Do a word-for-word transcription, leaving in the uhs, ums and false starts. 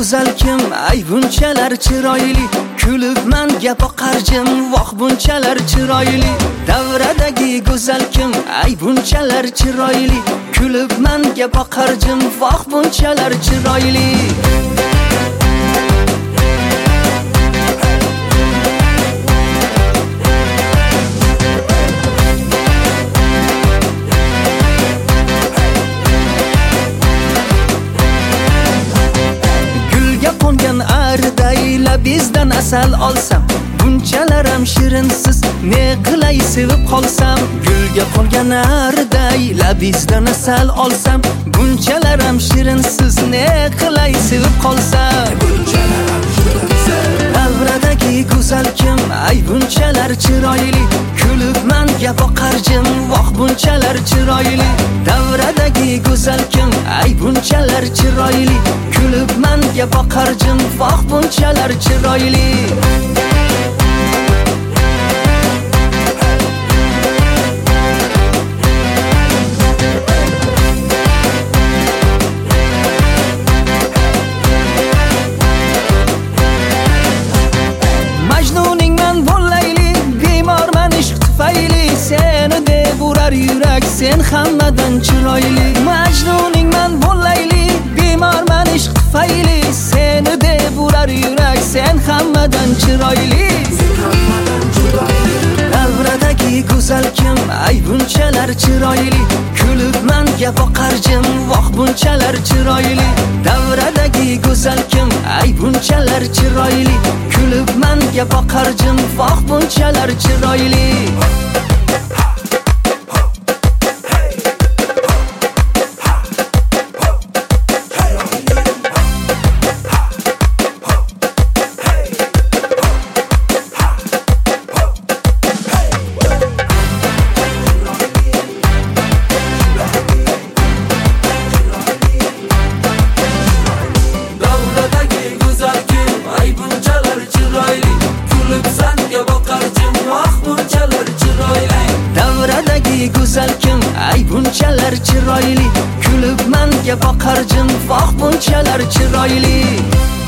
go'zal kim, ay bunchalar chiroyli, kulib menga boqarjim, voh bunchalar chiroyli. Davradagi go'zal kim, ay bunchalar chiroyli, kulib menga boqarjim, voh bunchalar chiroyli. Bizdan asal olsam, bunchalar ham shirinsiz, ne qilay sevib qolsam. Gulga qolgan arday labizdan asal olsam, bunchalar ham shirinsiz, ne qilay sevib qolsam. Davradagi go'zal kim, ay bunchalar chiroyli, kulib menga boqarjim, voh bunchalar chiroyli. Davradagi go'zal kim, ay bunchalar chiroyli, kulib menga boqarjim, voh bunchalar chiroyli. Majnuning men bo'llayli, bemorman ishq tufayli, seni deb urar yurak, sen hammadan chiroyli. Majnuning men bo'llayli, bemorman ishq tufayli, seni deb urar yurak, sen hammadan chiroyli. Davradagi go'zal kim, ay bunchalar chiroyli, kulib menga boqarjim, voh bunchalar chiroyli. Davradagi go'zal kim, ay bunchalar chiroyli, kulib menga boqarjim, voh bunchalar chiroyli. Go'zal kim, ay bunchalar chiroyli, kulib menga boqarjim, voh bunchalar chiroyli.